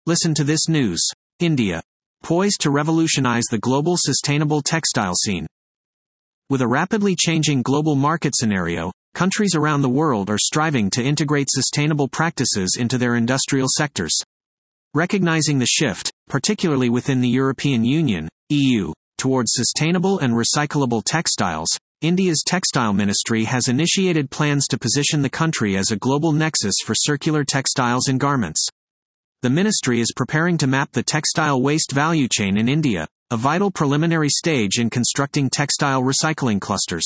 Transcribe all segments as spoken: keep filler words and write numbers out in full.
Listen to this news. India. Poised to revolutionize the global sustainable textile scene. With a rapidly changing global market scenario, countries around the world are striving to integrate sustainable practices into their industrial sectors. Recognizing the shift, particularly within the European Union, E U, towards sustainable and recyclable textiles, India's Textile Ministry has initiated plans to position the country as a global nexus for circular textiles and garments. The ministry is preparing to map the textile waste value chain in India, a vital preliminary stage in constructing textile recycling clusters.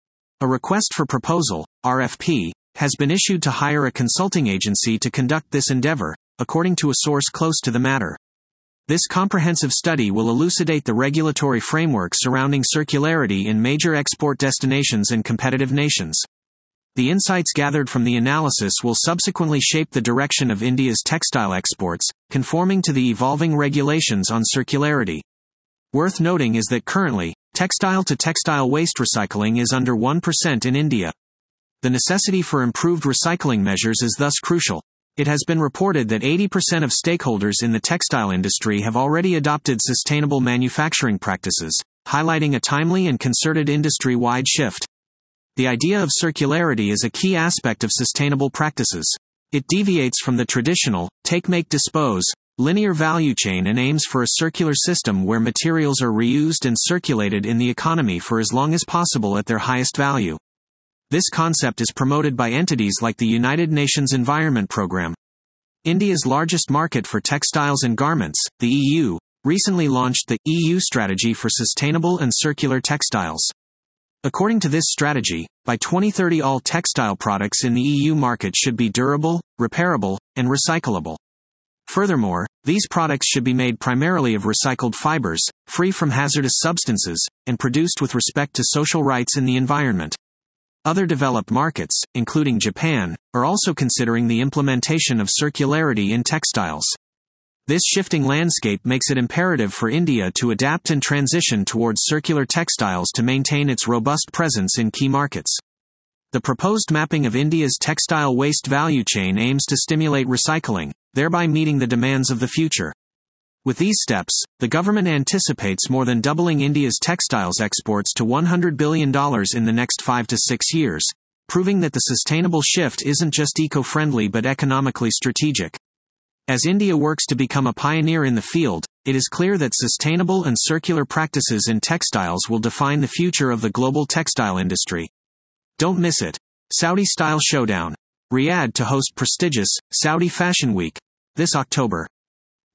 A request for proposal, R F P, has been issued to hire a consulting agency to conduct this endeavor, according to a source close to the matter. This comprehensive study will elucidate the regulatory framework surrounding circularity in major export destinations and competitive nations. The insights gathered from the analysis will subsequently shape the direction of India's textile exports, conforming to the evolving regulations on circularity. Worth noting is that currently, textile-to-textile waste recycling is under one percent in India. The necessity for improved recycling measures is thus crucial. It has been reported that eighty percent of stakeholders in the textile industry have already adopted sustainable manufacturing practices, highlighting a timely and concerted industry-wide shift. The idea of circularity is a key aspect of sustainable practices. It deviates from the traditional, take-make-dispose, linear value chain and aims for a circular system where materials are reused and circulated in the economy for as long as possible at their highest value. This concept is promoted by entities like the United Nations Environment Programme. India's largest market for textiles and garments, the E U, recently launched the E U Strategy for Sustainable and Circular Textiles. According to this strategy, by twenty thirty all textile products in the E U market should be durable, repairable, and recyclable. Furthermore, these products should be made primarily of recycled fibers, free from hazardous substances, and produced with respect to social rights in the environment. Other developed markets, including Japan, are also considering the implementation of circularity in textiles. This shifting landscape makes it imperative for India to adapt and transition towards circular textiles to maintain its robust presence in key markets. The proposed mapping of India's textile waste value chain aims to stimulate recycling, thereby meeting the demands of the future. With these steps, the government anticipates more than doubling India's textiles exports to one hundred billion dollars in the next five to six years, proving that the sustainable shift isn't just eco-friendly but economically strategic. As India works to become a pioneer in the field, it is clear that sustainable and circular practices in textiles will define the future of the global textile industry. Don't miss it. Saudi-style showdown. Riyadh to host prestigious Saudi Fashion Week this October.